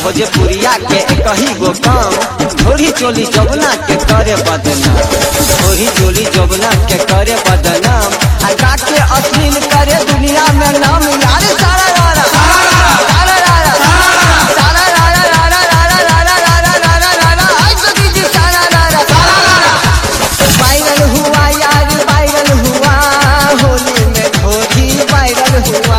भोजपुरिया के कही गो काम, ढोरी चोली जबना के करे बदनाम, ढोरी चोली जबना के करे बदनाम, हल्का के अश्लील करे दुनिया में नाम। यार सारा रारा सारा रारा सारा रारा रारा रारा रारा रारा रारा रारा आज की सारा रारा सारा रारा वायरल हुआ यार वायरल हुआ, होली में ढोरी वायरल हुआ।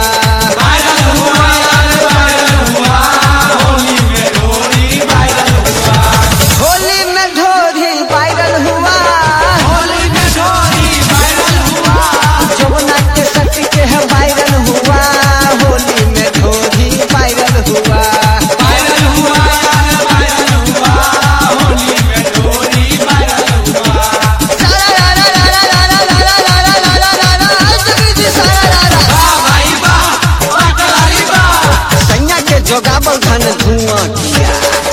जोगावल धन धुआं किया,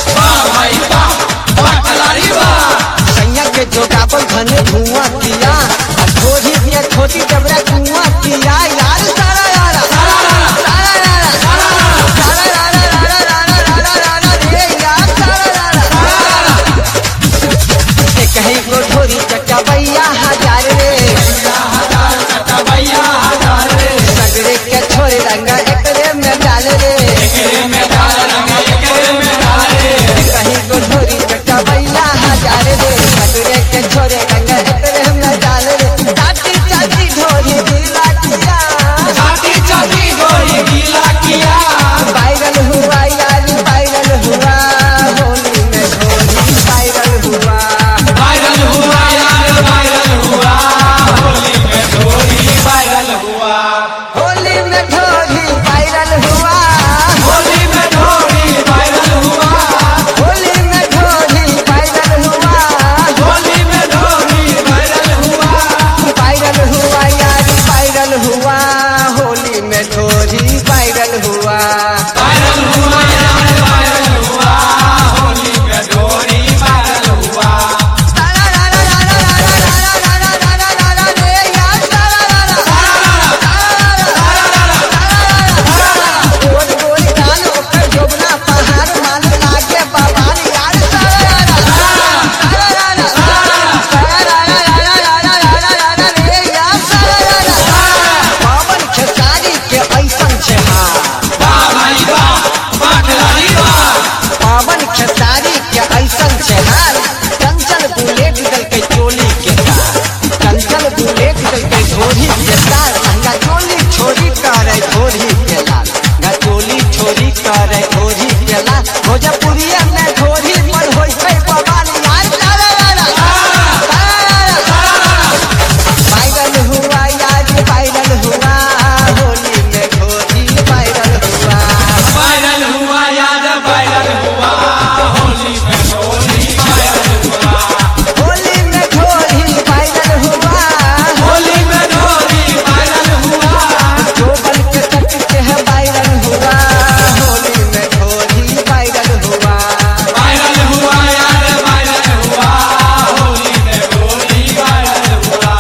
सैया के जोगावल धन धुआं किया, ढोरी के छोटी डबरा कुआं किया। यार सारा यारा सारा यारा सारा यारा रारा रारा रारा रारा रे यार सारा यारा एक ही को ढोरी चटवैया हजार रे, सगरे के छोरे रंगा एकरे में डाल रे, कहीं को ढोरी चटवैया हजार रे, सगरे के छोरे रंगा एकरे में डाल रे। चाटी चाटी ढोरी गीला किया, चाटी चाटी ढोरी गीला किया, वायरल हुआ यार वायरल हुआ, होली में ढोरी वायरल हुआ, वायरल हुआ यार वायरल हुआ, होली में ढोरी वायरल हुआ, होली में ढोरी वायरल हुआ, होली में ढोरी वायरल हुआ, होली में ढोरी वायरल हुआ, होली में ढोरी वायरल हुआ, वायरल हुआ यार वायरल हुआ, होली में ढोरी वायरल हुआ, वायरल हुआ यार वायरल हुआ, होली में ढोरी वायरल हुआ। सारा रारा रारा रारा रारा रारा रारा रे यार सारा रारा सारा रारा गोल गोल कान ऊपर जोबना पहाड़ मान लागे बवाल यार सारा रारा सारा रारा रारा रारा रे यार सारा रारा पावन खेसारी के ऐसन छहार, पावन खेसारी के ऐसन छहार, चंचल बुलेट दल के चोली के तार, चंचल बुलेट दल के ढोरी के तार, लहंगा चोली छोरी करे ढोरी के लाल, चोली छोरी करे ढोरी के लाल, भोजपुरिया में ढोरी पर होई छै बवाल यार सारा रारा वायरल हुआ यार वायरल हुआ, होली में ढोरी वायरल हुआ, वायरल हुआ यार वायरल हुआ, होली में ढोरी वायरल हुआ, होली में ढोरी वायरल हुआ, होली में ढोरी वायरल हुआ, जोबन के तट के है वायरल हुआ, होली में ढोरी वायरल हुआ, वायरल हुआ यार वायरल हुआ, होली में ढोरी वायरल हुआ।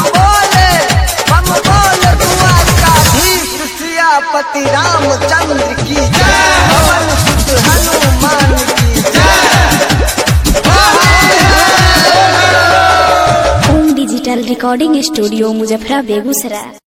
बम बोले द्वारकाधीश सियापति रामचंद्र की जय, पवन सुत हनुमान की जय। होम डिजिटल रिकॉर्डिंग स्टूडियो मुजफ्फरा बेगूसराय।